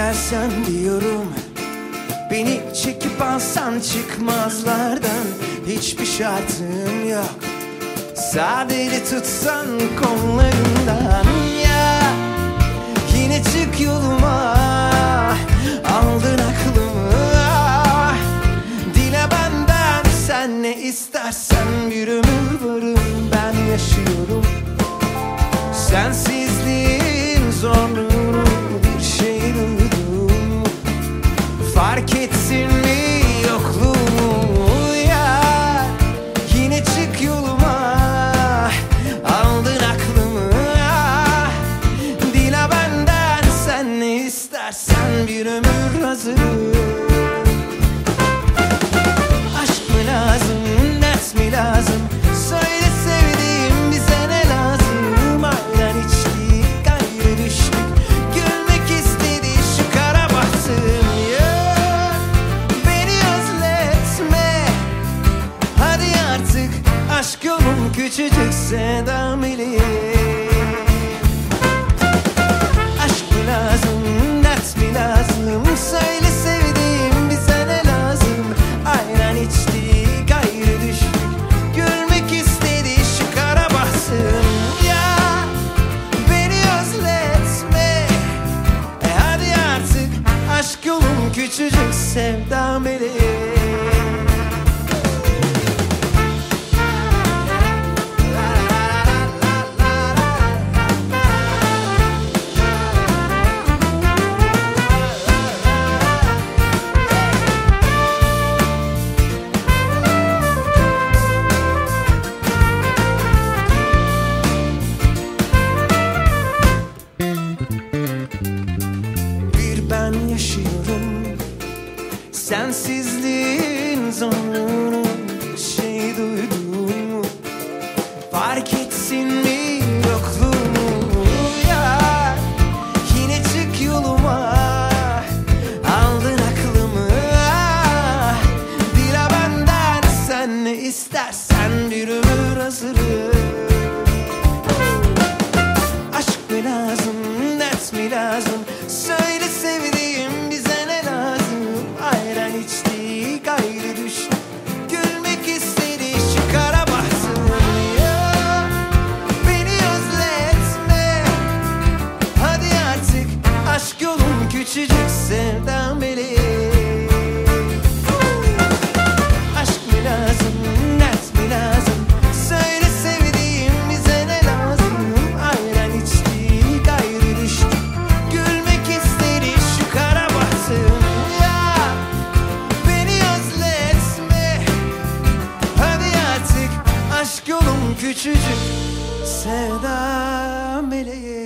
istersen diyorum. Beni çekip alsan çıkmazlardan. Hiçbir şartım yok, sadece tutsan kollarından. Ya yine çık yoluma, aldın aklımı. Dile benden sen ne istersen, bir ömür varım ben yaşıyorum. Sensizliğin zorluğunu bir şey duydum. Fark etsin mi yokluğumu ya? Yine çık yoluma, aldın aklımı. Dile benden sen ne istersen, bir ömür hazırım. Aşk mı lazım, ders mi lazım? Söyle sevdiğim, bize ne lazım? Aynen içtik, ayrı düştük. Gülmek istedi şu kara bahtım ya. Beni özletme, hadi artık. Aşk yolum küçücükse dameli. Aşk mı lazım, dert mi lazım? Söyle sevdiğim, bize ne lazım? Aynen içtik, ayrı düştük. Gülmek istedi şu kara bahtım ya. Beni özletme, hadi artık. Aşk yolum küçücük, sevdam eli. Ben yaşıyorum, sensizliğin zorluğunu bir şey duydum. Fark etsin mi yokluğumu ya? Yine çık yoluma, aldın aklımı. Dile benden sen ne istersen, bir ömür hazırım. Aşk mı lazım, dert mi lazım? Söyle sevdiğim, bize ne lazım? Aynen içtik, ayrı düştük. Gülmek istedi şu kara bahtım ya. Beni özletme, hadi artık. Aşk yolum küçücük, sevdam eli. Aşk mı lazım, dert mi lazım? Söyle sevdiğim, bize ne lazım? Aynen içtik, ayrı düştük. Gülmek istedi şu kara bahtım ya. Beni özletme, hadi artık. Aşk yolum küçücük, sevdam meleği.